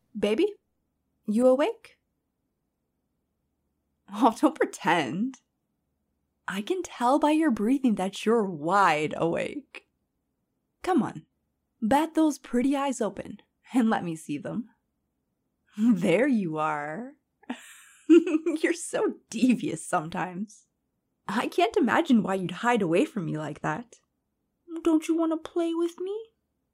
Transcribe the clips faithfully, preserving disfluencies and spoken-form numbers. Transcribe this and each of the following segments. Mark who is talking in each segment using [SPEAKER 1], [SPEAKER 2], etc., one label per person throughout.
[SPEAKER 1] Baby, you awake? Oh, don't pretend. I can tell by your breathing that you're wide awake. Come on, bat those pretty eyes open and let me see them. There you are. You're so devious sometimes. I can't imagine why you'd hide away from me like that. Don't you want to play with me?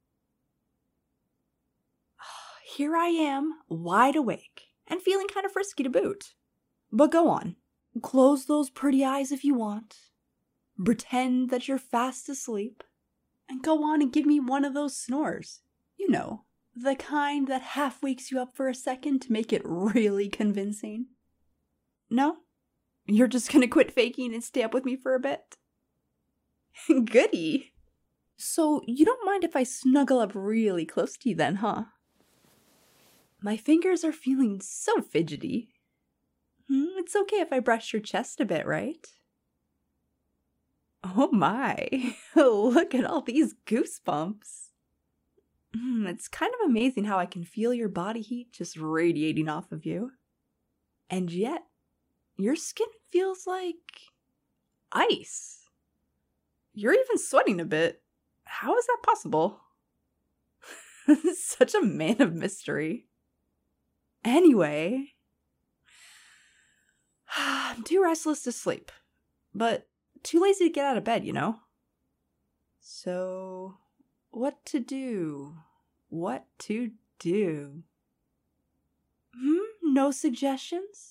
[SPEAKER 1] Here I am, wide awake, and feeling kind of frisky to boot. But go on, close those pretty eyes if you want. Pretend that you're fast asleep, and go on and give me one of those snores. You know, the kind that half wakes you up for a second to make it really convincing. No? You're just gonna quit faking and stay up with me for a bit? Goody! So you don't mind if I snuggle up really close to you then, huh? My fingers are feeling so fidgety. Hmm, it's okay if I brush your chest a bit, right? Oh my, look at all these goosebumps. Mm, it's kind of amazing how I can feel your body heat just radiating off of you. And yet, your skin feels like ice. You're even sweating a bit. How is that possible? Such a man of mystery. Anyway, I'm too restless to sleep, but too lazy to get out of bed, you know? So, what to do? What to do? Hmm? No suggestions?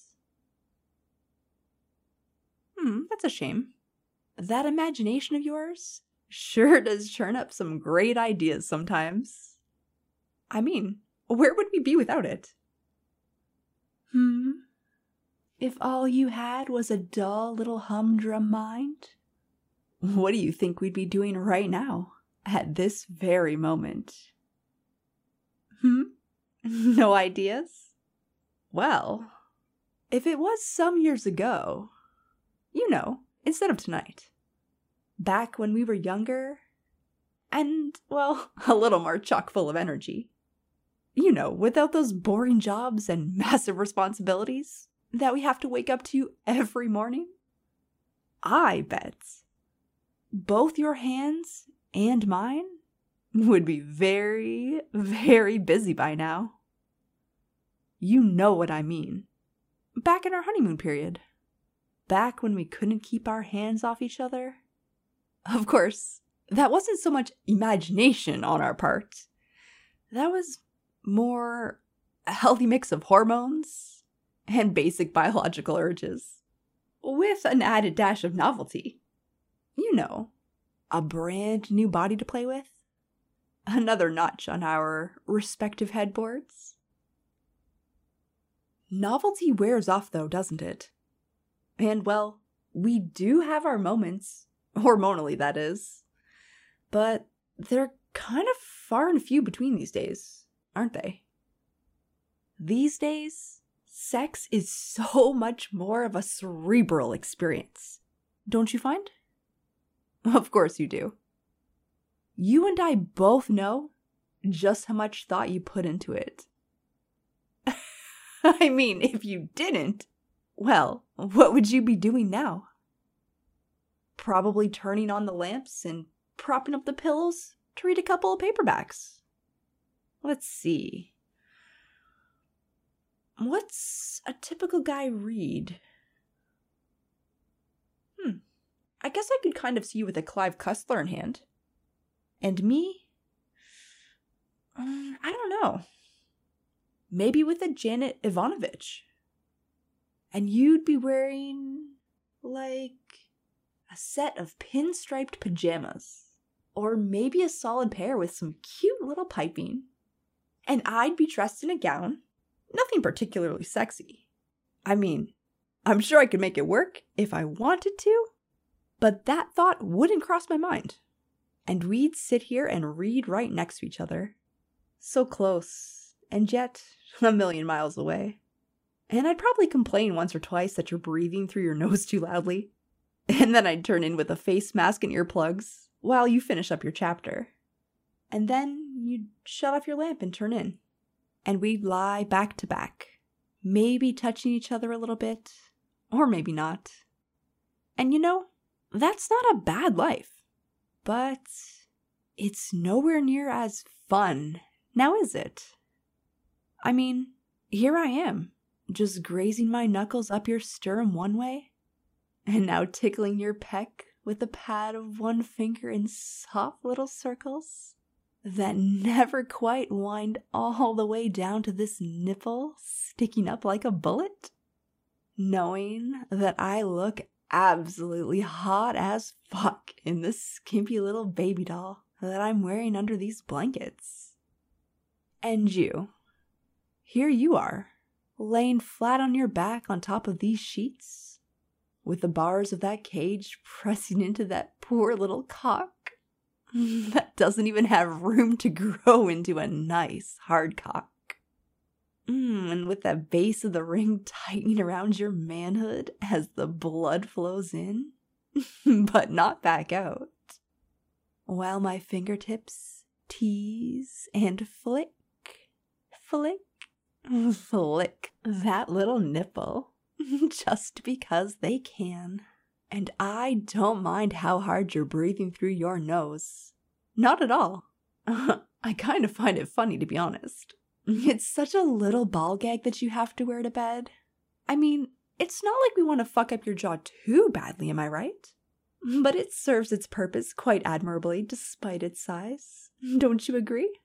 [SPEAKER 1] Hmm, that's a shame. That imagination of yours sure does churn up some great ideas sometimes. I mean, where would we be without it? Hmm? If all you had was a dull little humdrum mind, what do you think we'd be doing right now, at this very moment? Hmm? No ideas? Well, if it was some years ago, you know, instead of tonight, back when we were younger, and, well, a little more chock full of energy, you know, without those boring jobs and massive responsibilities that we have to wake up to every morning, I bet both your hands and mine would be very, very busy by now. You know what I mean. Back in our honeymoon period. Back when we couldn't keep our hands off each other. Of course, that wasn't so much imagination on our part. That was more a healthy mix of hormones and basic biological urges, with an added dash of novelty. You know, a brand new body to play with, another notch on our respective headboards. Novelty wears off though, doesn't it? And well, we do have our moments, hormonally that is, but they're kind of far and few between these days, aren't they? These days, sex is so much more of a cerebral experience, don't you find? Of course you do. You and I both know just how much thought you put into it. I mean, if you didn't, well, what would you be doing now? Probably turning on the lamps and propping up the pillows to read a couple of paperbacks. Let's see. What's a typical guy read? Hmm. I guess I could kind of see you with a Clive Cussler in hand. And me? Um, I don't know. Maybe with a Janet Ivanovich. And you'd be wearing, like, a set of pinstriped pajamas. Or maybe a solid pair with some cute little piping. And I'd be dressed in a gown. Nothing particularly sexy. I mean, I'm sure I could make it work if I wanted to. But that thought wouldn't cross my mind. And we'd sit here and read right next to each other. So close, and yet a million miles away. And I'd probably complain once or twice that you're breathing through your nose too loudly. And then I'd turn in with a face mask and earplugs while you finish up your chapter. And then you'd shut off your lamp and turn in. and we'd lie back to back, maybe touching each other a little bit, or maybe not. And you know, that's not a bad life, but it's nowhere near as fun, now is it? I mean, here I am, just grazing my knuckles up your sternum one way, and now tickling your peck with the pad of one finger in soft little circles that never quite wind all the way down to this nipple sticking up like a bullet, knowing that I look absolutely hot as fuck in this skimpy little baby doll that I'm wearing under these blankets. And you, here you are, laying flat on your back on top of these sheets, with the bars of that cage pressing into that poor little cock that doesn't even have room to grow into a nice hard cock. Mm, and with that base of the ring tightening around your manhood as the blood flows in, but not back out, while my fingertips tease and flick, flick, flick that little nipple just because they can. And I don't mind how hard you're breathing through your nose. Not at all. I kind of find it funny, to be honest. It's such a little ball gag that you have to wear to bed. I mean, it's not like we want to fuck up your jaw too badly, am I right? But it serves its purpose quite admirably despite its size. Don't you agree?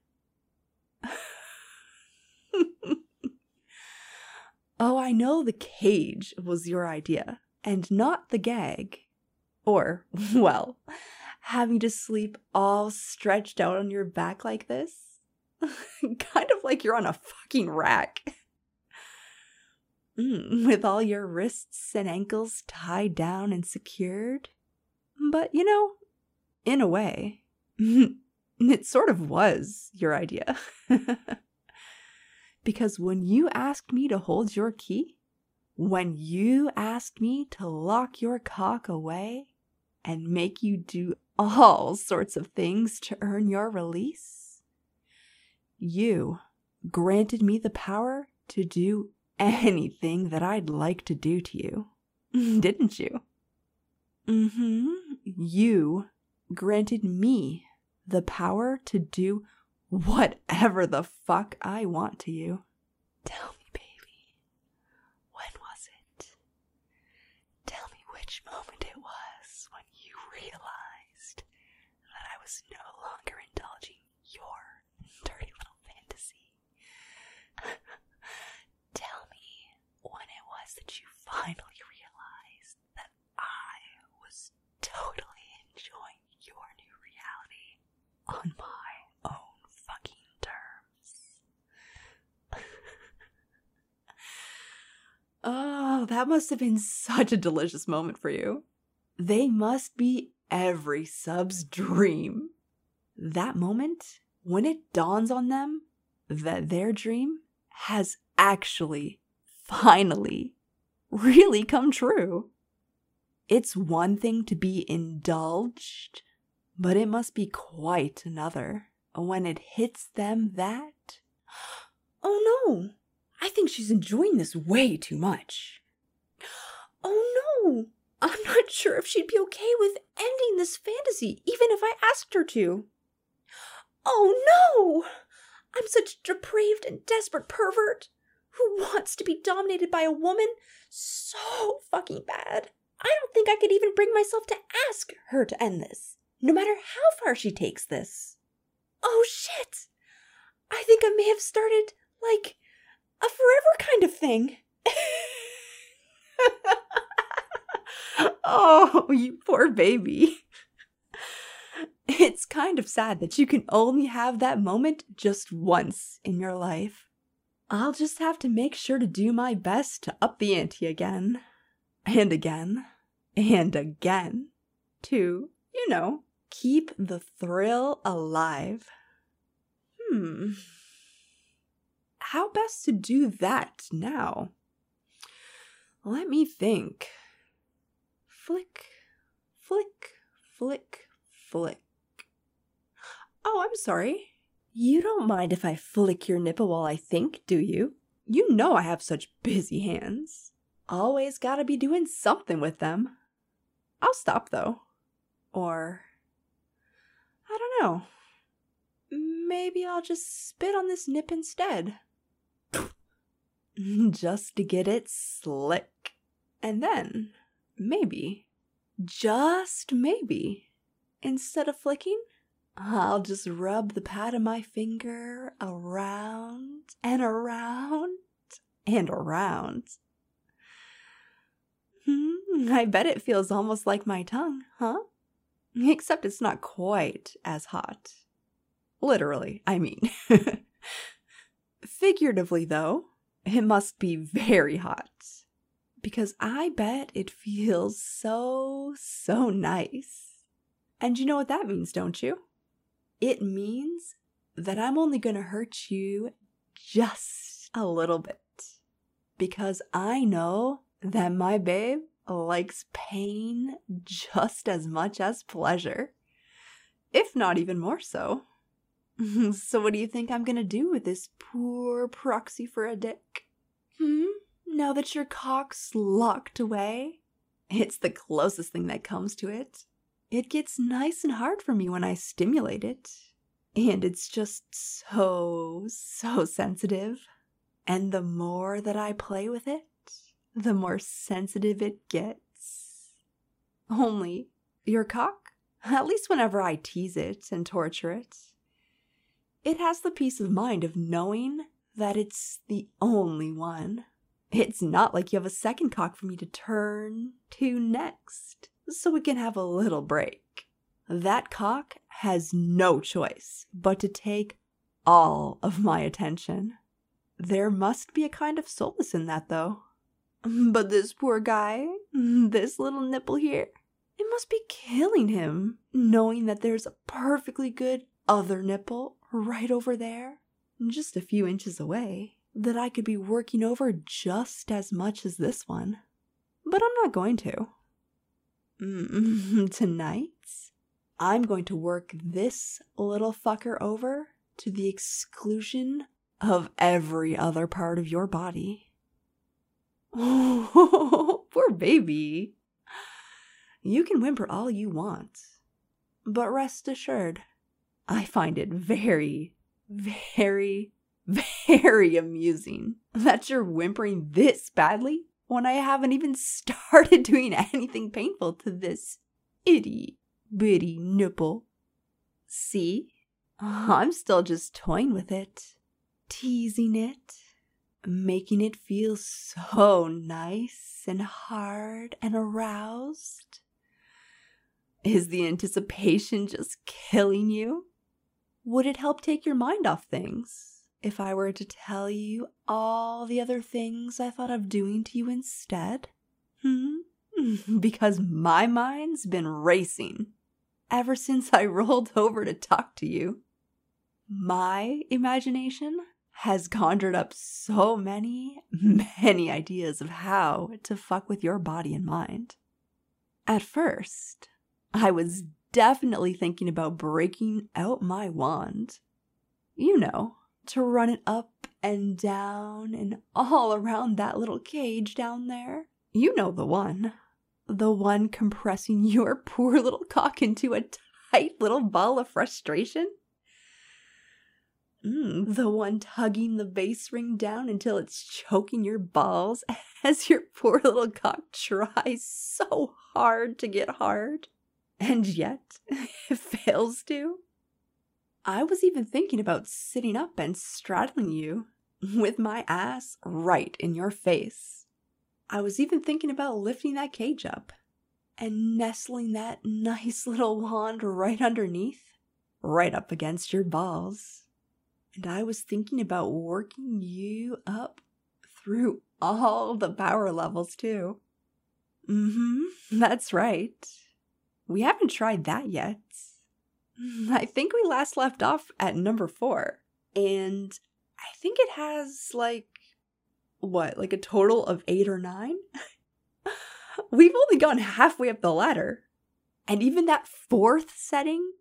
[SPEAKER 1] Oh, I know the cage was your idea, and not the gag. Or, well, having to sleep all stretched out on your back like this. Kind of like you're on a fucking rack. Mm, with all your wrists and ankles tied down and secured. But, you know, in a way, it sort of was your idea. Because when you asked me to hold your key, when you asked me to lock your cock away and make you do all sorts of things to earn your release, you granted me the power to do anything that I'd like to do to you, didn't you? Mm-hmm. You granted me the power to do whatever the fuck I want to you. Tell me, baby, when was it? Tell me which moment it was when you realized that I was no longer indulging your dirty little fantasy. Tell me when it was that you finally realized that I was totally enjoying your new reality on my Oh, that must have been such a delicious moment for you. They must be every sub's dream. That moment when it dawns on them that their dream has actually, finally, really come true. It's one thing to be indulged, but it must be quite another when it hits them that, oh no, I think she's enjoying this way too much. Oh no, I'm not sure if she'd be okay with ending this fantasy, even if I asked her to. Oh no, I'm such a depraved and desperate pervert who wants to be dominated by a woman so fucking bad. I don't think I could even bring myself to ask her to end this, no matter how far she takes this. Oh shit, I think I may have started, like, a forever kind of thing. Oh, you poor baby. It's kind of sad that you can only have that moment just once in your life. I'll just have to make sure to do my best to up the ante again. And again. And again. To, you know, keep the thrill alive. Hmm. How best to do that now? Let me think. Flick, flick, flick, flick. Oh, I'm sorry.
[SPEAKER 2] You don't mind if I flick your nipple while I think, do you?
[SPEAKER 1] You know I have such busy hands. Always gotta be doing something with them. I'll stop though. Or, I don't know. Maybe I'll just spit on this nip instead. Just to get it slick. And then, maybe, just maybe, instead of flicking, I'll just rub the pad of my finger around and around and around. Hmm, I bet it feels almost like my tongue, huh? Except it's not quite as hot. Literally, I mean. Figuratively, though, it must be very hot. Because I bet it feels so, so nice. And you know what that means, don't you? It means that I'm only going to hurt you just a little bit. Because I know that my babe likes pain just as much as pleasure. If not even more so. So what do you think I'm going to do with this poor proxy for a dick? Hmm? Now that your cock's locked away? It's the closest thing that comes to it. It gets nice and hard for me when I stimulate it. And it's just so, so sensitive. And the more that I play with it, the more sensitive it gets. Only, your cock, at least whenever I tease it and torture it, it has the peace of mind of knowing that it's the only one. It's not like you have a second cock for me to turn to next, so we can have a little break. That cock has no choice but to take all of my attention. There must be a kind of solace in that, though. But this poor guy, this little nipple here, it must be killing him, knowing that there's a perfectly good other nipple right over there, just a few inches away, that I could be working over just as much as this one. But I'm not going to. Mm, tonight, I'm going to work this little fucker over to the exclusion of every other part of your body. Oh, poor baby. You can whimper all you want, but rest assured, I find it very, very, very amusing that you're whimpering this badly when I haven't even started doing anything painful to this itty bitty nipple. See? I'm still just toying with it, teasing it, making it feel so nice and hard and aroused. Is the anticipation just killing you? Would it help take your mind off things if I were to tell you all the other things I thought of doing to you instead? Hmm? Because my mind's been racing ever since I rolled over to talk to you. My imagination has conjured up so many, many ideas of how to fuck with your body and mind. At first, I was definitely thinking about breaking out my wand. You know, to run it up and down and all around that little cage down there. You know the one. The one compressing your poor little cock into a tight little ball of frustration. Mm, the one tugging the bass ring down until it's choking your balls as your poor little cock tries so hard to get hard. And yet, it fails to. I was even thinking about sitting up and straddling you with my ass right in your face. I was even thinking about lifting that cage up and nestling that nice little wand right underneath, right up against your balls. And I was thinking about working you up through all the power levels too. Mm-hmm, that's right. We haven't tried that yet. I think we last left off at number four. And I think it has like, what, like a total of eight or nine? We've only gone halfway up the ladder. And even that fourth setting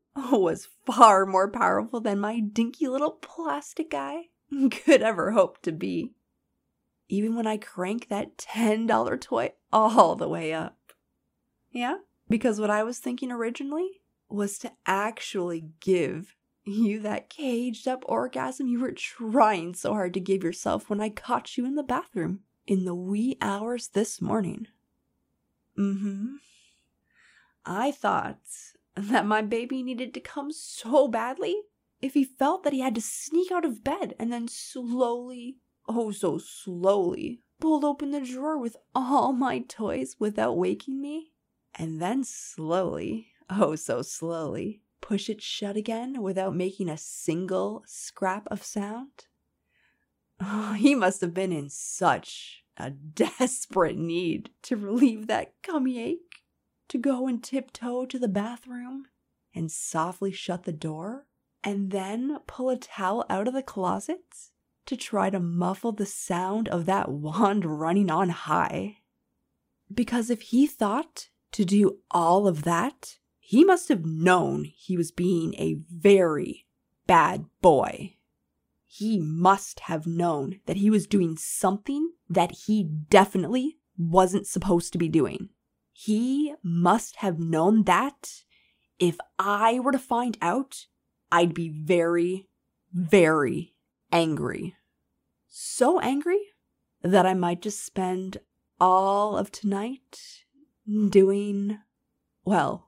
[SPEAKER 1] was far more powerful than my dinky little plastic guy could ever hope to be. Even when I crank that ten dollar toy all the way up. Yeah, because what I was thinking originally was to actually give you that caged up orgasm you were trying so hard to give yourself when I caught you in the bathroom in the wee hours this morning. Mm-hmm. I thought that my baby needed to come so badly if he felt that he had to sneak out of bed and then slowly, oh so slowly, pulled open the drawer with all my toys without waking me, and then slowly, oh so slowly, push it shut again without making a single scrap of sound. Oh, he must have been in such a desperate need to relieve that tummy ache, to go and tiptoe to the bathroom and softly shut the door, and then pull a towel out of the closet to try to muffle the sound of that wand running on high. Because if he thought to do all of that, he must have known he was being a very bad boy. He must have known that he was doing something that he definitely wasn't supposed to be doing. He must have known that if I were to find out, I'd be very, very angry. So angry that I might just spend all of tonight doing, well,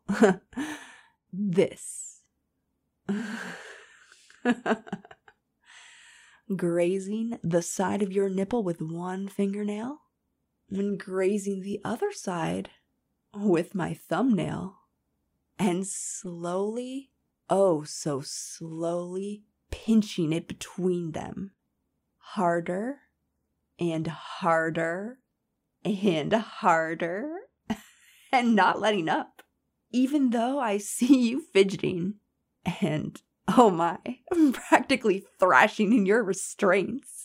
[SPEAKER 1] this. Grazing the side of your nipple with one fingernail, and grazing the other side with my thumbnail, and slowly, oh so slowly, pinching it between them, harder and harder and harder, and not letting up, even though I see you fidgeting and, oh my, practically thrashing in your restraints.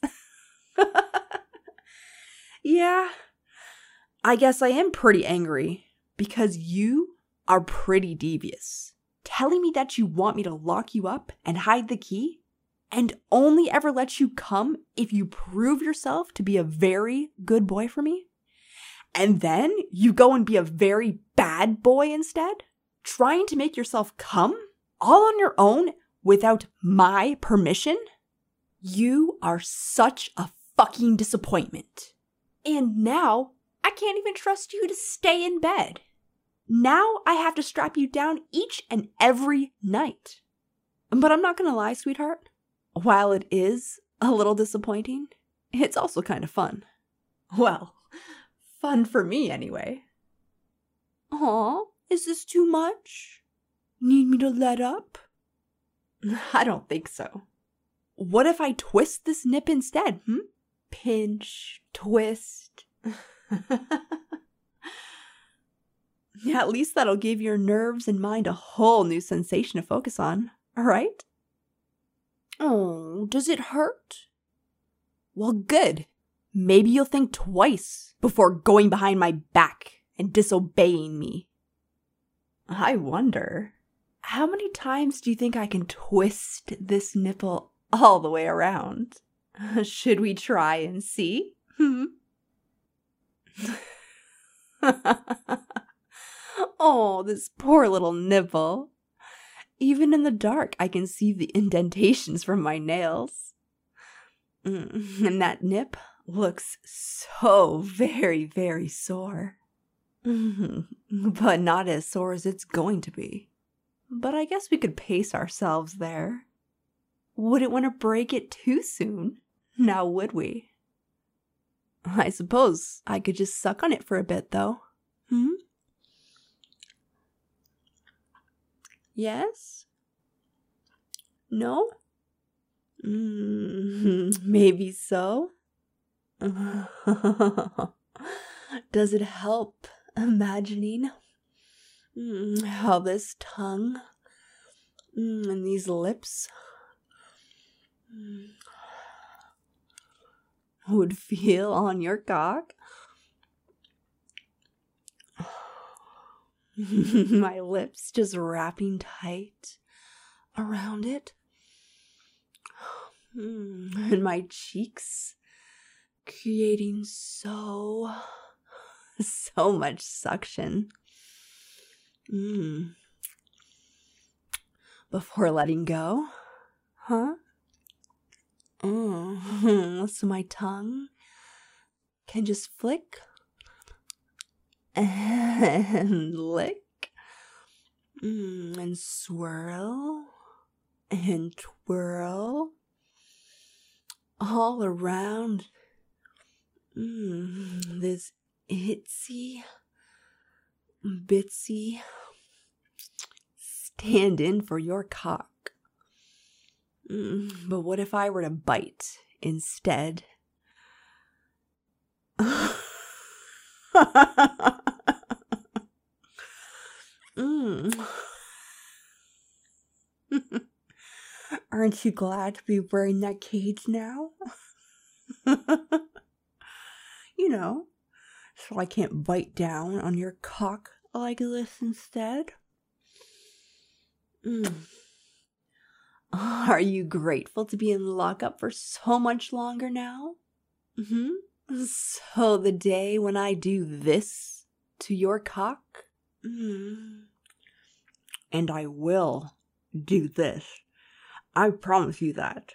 [SPEAKER 1] Yeah, I guess I am pretty angry because you are pretty devious, telling me that you want me to lock you up and hide the key and only ever let you come if you prove yourself to be a very good boy for me. And then you go and be a very bad boy instead, trying to make yourself come all on your own without my permission. You are such a fucking disappointment. And now I can't even trust you to stay in bed. Now I have to strap you down each and every night. But I'm not gonna lie, sweetheart. While it is a little disappointing, it's also kind of fun. Well, fun for me anyway. Aw, is this too much? Need me to let up? I don't think so. What if I twist this nip instead, hmm? Pinch, twist. Yeah, at least that'll give your nerves and mind a whole new sensation to focus on, alright? Oh, does it hurt? Well, good. Maybe you'll think twice before going behind my back and disobeying me. I wonder, how many times do you think I can twist this nipple all the way around? Should we try and see? Hmm? Oh, this poor little nipple. Even in the dark, I can see the indentations from my nails. Mm, and that nip looks so very, very sore. But not as sore as it's going to be. But I guess we could pace ourselves there. Wouldn't want to break it too soon, now would we? I suppose I could just suck on it for a bit, though. Hmm? Yes? No? Mm, maybe so. Does it help imagining mm, how this tongue mm, and these lips mm, would feel on your cock? My lips just wrapping tight
[SPEAKER 2] around it.
[SPEAKER 1] Mm, and my cheeks, creating so, so much suction. Mm. Before letting go, huh? Mm. So my tongue can just flick and lick mm. and swirl and twirl all around mm. this itsy bitsy stand in for your cock. Mm, but what if I were to bite instead? mm. Aren't you glad to be wearing that cage now? You know, so I can't bite down on your cock like this instead. Mm. Are you grateful to be in lockup for so much longer now? Mm-hmm. So the day when I do this to your cock, mm, and I will do this. I promise you that.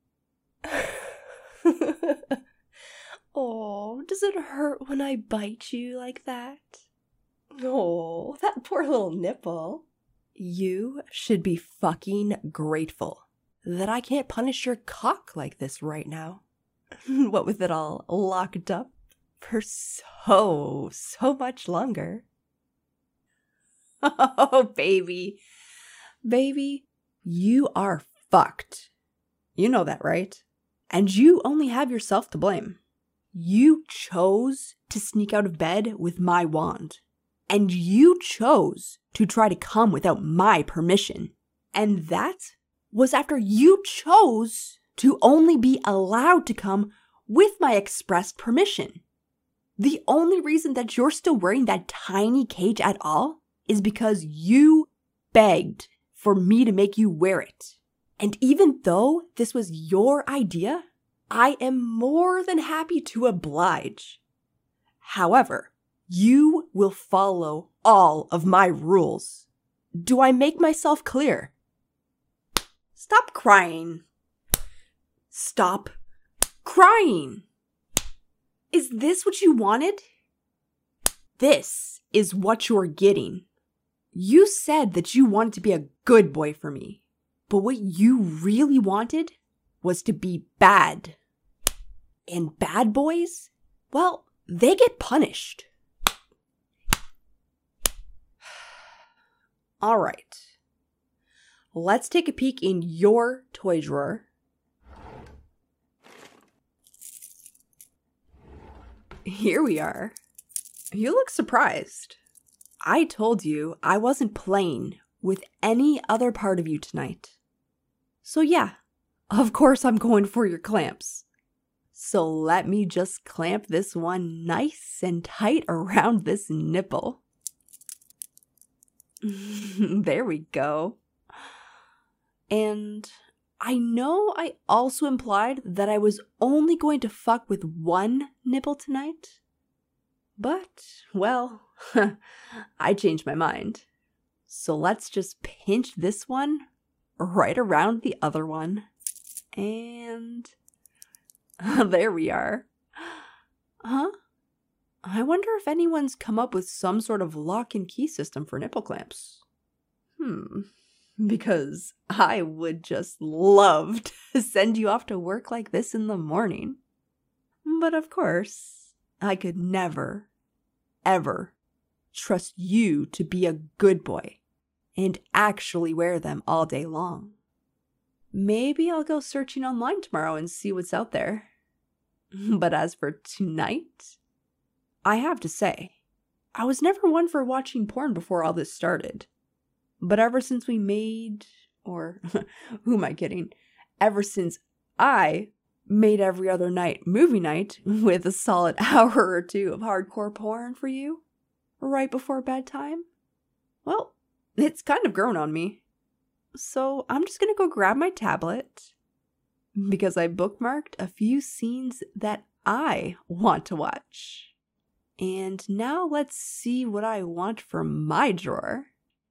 [SPEAKER 2] Oh, does it hurt when I bite you like that? Oh, that poor little nipple.
[SPEAKER 1] You should be fucking grateful that I can't punish your cock like this right now. What with it all locked up for so, so much longer. Oh, baby. Baby, you are fucked. You know that, right? And you only have yourself to blame. You chose to sneak out of bed with my wand. And you chose to try to come without my permission. And that was after you chose to only be allowed to come with my expressed permission. The only reason that you're still wearing that tiny cage at all is because you begged for me to make you wear it. And even though this was your idea, I am more than happy to oblige. However, you will follow all of my rules. Do I make myself clear? Stop crying. Stop crying. Is this what you wanted? This is what you're getting. You said that you wanted to be a good boy for me, but what you really wanted was to be bad. And bad boys, well, they get punished. All right. Let's take a peek in your toy drawer. Here we are. You look surprised. I told you I wasn't playing with any other part of you tonight. So yeah, of course I'm going for your clamps. So let me just clamp this one nice and tight around this nipple. There we go. And I know I also implied that I was only going to fuck with one nipple tonight. But, well, I changed my mind. So let's just pinch this one right around the other one. And there we are. Huh? I wonder if anyone's come up with some sort of lock and key system for nipple clamps. Hmm. Because I would just love to send you off to work like this in the morning. But of course, I could never, ever trust you to be a good boy and actually wear them all day long. Maybe I'll go searching online tomorrow and see what's out there. But as for tonight, I have to say, I was never one for watching porn before all this started. But ever since we made, or who am I kidding? Ever since I made every other night movie night with a solid hour or two of hardcore porn for you right before bedtime, well, it's kind of grown on me. So I'm just gonna go grab my tablet because I bookmarked a few scenes that I want to watch. And now let's see what I want for my drawer.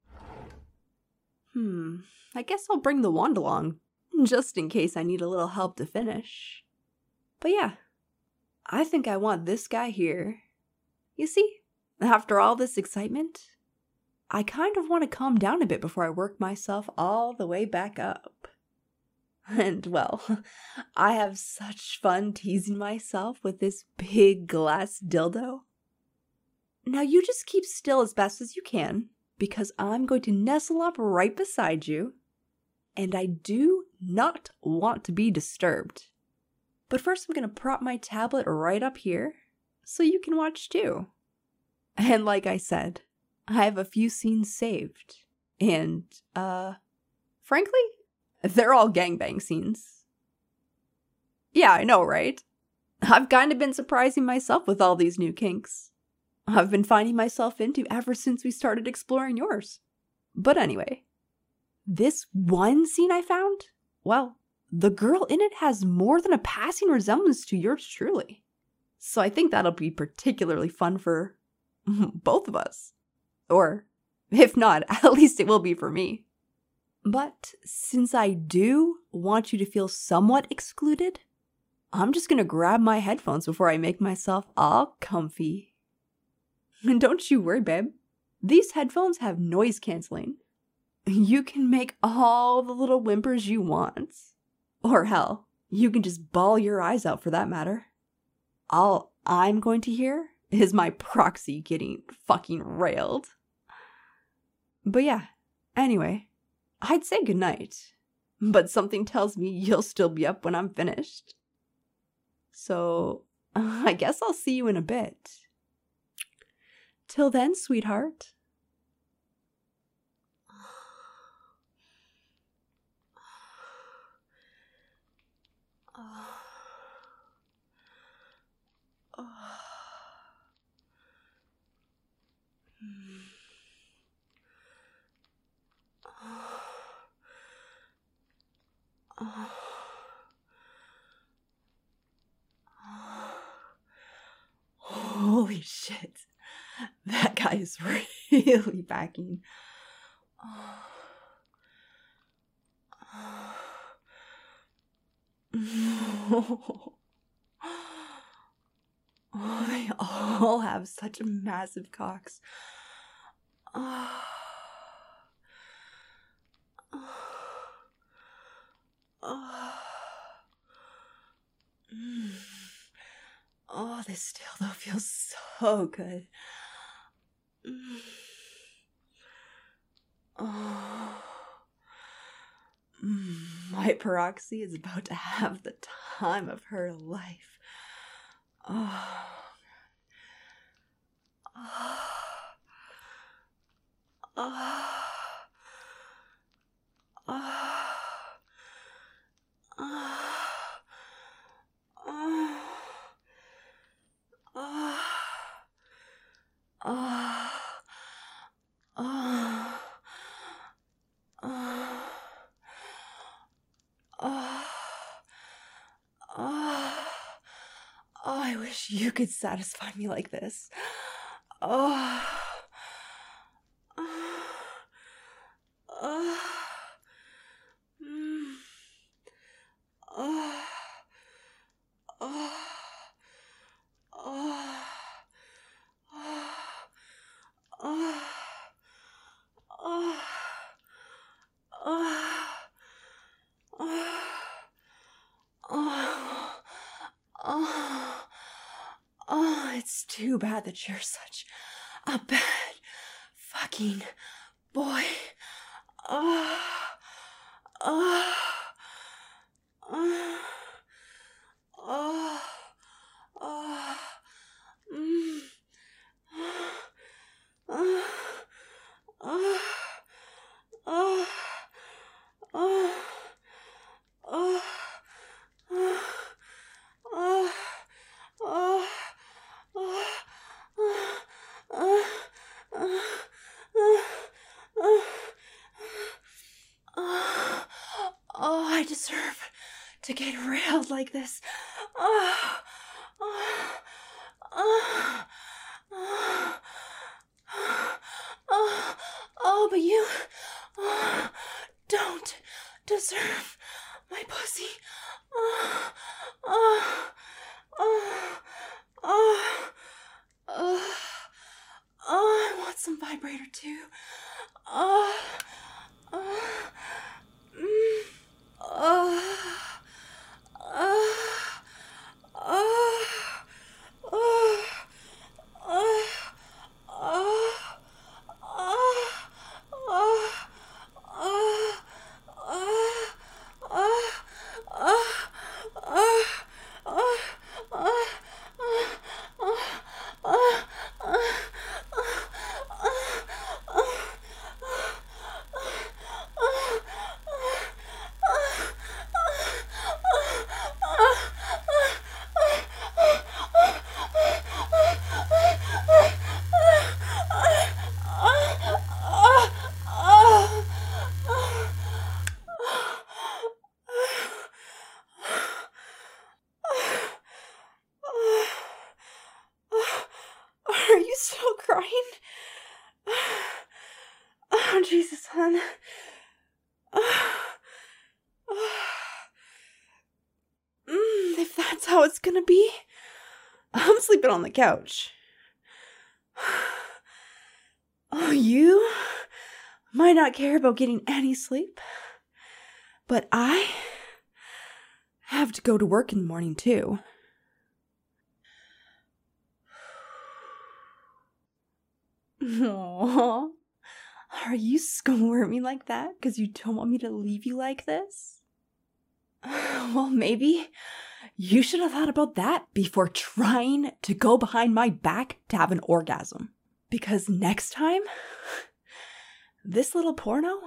[SPEAKER 1] Hmm, I guess I'll bring the wand along, just in case I need a little help to finish. But yeah, I think I want this guy here. You see, after all this excitement, I kind of want to calm down a bit before I work myself all the way back up. And well, I have such fun teasing myself with this big glass dildo. Now you just keep still as best as you can, because I'm going to nestle up right beside you, and I do not want to be disturbed. But first I'm going to prop my tablet right up here, so you can watch too. And like I said, I have a few scenes saved, and, uh, frankly, they're all gangbang scenes. Yeah, I know, right? I've kind of been surprising myself with all these new kinks. I've been finding myself into ever since we started exploring yours. But anyway, this one scene I found, well, the girl in it has more than a passing resemblance to yours truly. So I think that'll be particularly fun for both of us. Or, if not, at least it will be for me. But since I do want you to feel somewhat excluded, I'm just gonna grab my headphones before I make myself all comfy. And don't you worry, babe. These headphones have noise canceling. You can make all the little whimpers you want. Or hell, you can just bawl your eyes out for that matter. All I'm going to hear is my proxy getting fucking railed. But yeah, anyway, I'd say goodnight. But something tells me you'll still be up when I'm finished. So, I guess I'll see you in a bit. Till then, sweetheart. Holy shit. That guy is really backing. Oh. Oh. Oh, they all have such massive cocks. Oh. Oh. Mm. Oh, this dildo feels so good. Mm. Oh. Mm. My Peroxy is about to have the time of her life. Oh. Oh. Oh. Oh. Oh, oh, oh, oh, oh, I wish you could satisfy me like this. Oh, oh, oh, mm, oh, oh, oh. Oh, oh, oh, oh, oh, oh, oh, it's too bad that you're such a bad fucking boy. Oh, oh, oh, oh, oh, mm. Oh, oh, oh, oh, oh, oh, oh, oh, oh, oh,
[SPEAKER 2] deserve to get railed like this. Oh, oh, oh, oh, oh, oh, but you oh, don't deserve my pussy. Oh, oh, oh, oh, oh, oh, I want some vibrator too. Oh, oh, mm, oh, oh, oh, oh, oh, oh, oh, oh, Are you still crying? Oh, Jesus, hon. Mm, if that's how it's gonna be, I'm sleeping on the couch. Oh, you might not care about getting any sleep, but I have to go to work in the morning, too. Aww. Are you squirming like that because you don't want me to leave you like this? Well, maybe you should have thought about that before trying to go behind my back to have an orgasm. Because next time, this little porno,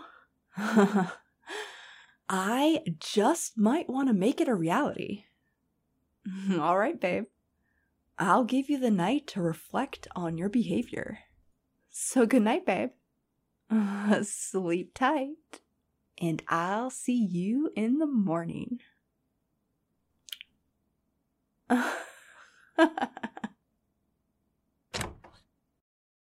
[SPEAKER 2] I just might want to make it a reality. All right, babe. I'll give you the night to reflect on your behavior. So good night, babe. Uh, sleep tight. And I'll see you in the morning.